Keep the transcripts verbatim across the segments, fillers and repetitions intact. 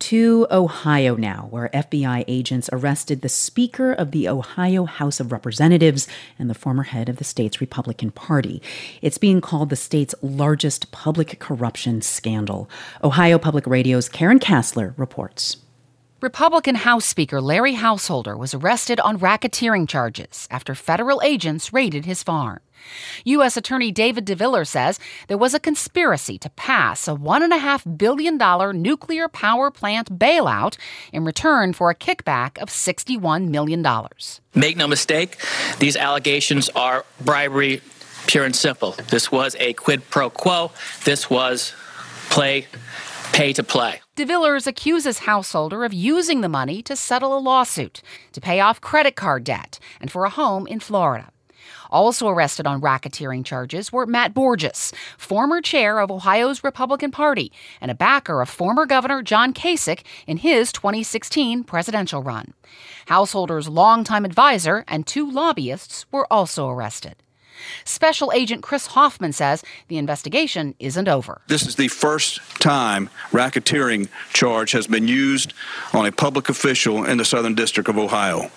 To Ohio now, where F B I agents arrested the Speaker of the Ohio House of Representatives and the former head of the state's Republican Party. It's being called the state's largest public corruption scandal. Ohio Public Radio's Karen Kassler reports. Republican House Speaker Larry Householder was arrested on racketeering charges after federal agents raided his farm. U S. Attorney David DeViller says there was a conspiracy to pass a one point five billion dollars nuclear power plant bailout in return for a kickback of sixty-one million dollars. Make no mistake, these allegations are bribery, pure and simple. This was a quid pro quo. This was play, pay to play. DeVillers accuses Householder of using the money to settle a lawsuit, to pay off credit card debt, and for a home in Florida. Also arrested on racketeering charges were Matt Borges, former chair of Ohio's Republican Party and a backer of former Governor John Kasich in his twenty sixteen presidential run. Householder's longtime advisor and two lobbyists were also arrested. Special Agent Chris Hoffman says the investigation isn't over. This is the first time racketeering charge has been used on a public official in the Southern District of Ohio.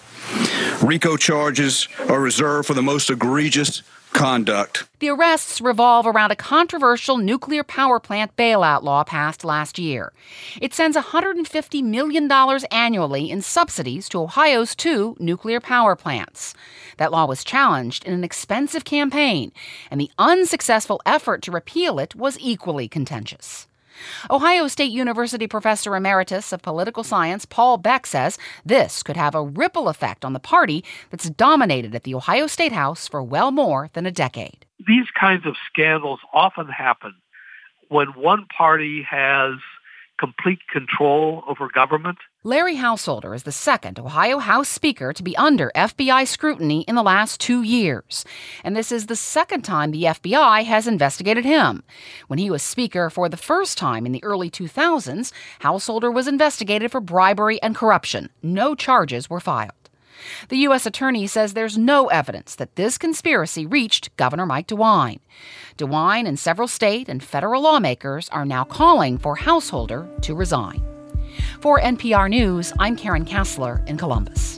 RICO charges are reserved for the most egregious conduct. The arrests revolve around a controversial nuclear power plant bailout law passed last year. It sends one hundred fifty million dollars annually in subsidies to Ohio's two nuclear power plants. That law was challenged in an expensive campaign, and the unsuccessful effort to repeal it was equally contentious. Ohio State University Professor Emeritus of Political Science Paul Beck says this could have a ripple effect on the party that's dominated at the Ohio State House for well more than a decade. These kinds of scandals often happen when one party has complete control over government. Larry Householder is the second Ohio House Speaker to be under F B I scrutiny in the last two years. And this is the second time the F B I has investigated him. When he was Speaker for the first time in the early two thousands, Householder was investigated for bribery and corruption. No charges were filed. The U S. Attorney says there's no evidence that this conspiracy reached Governor Mike DeWine. DeWine and several state and federal lawmakers are now calling for Householder to resign. For N P R News, I'm Karen Kassler in Columbus.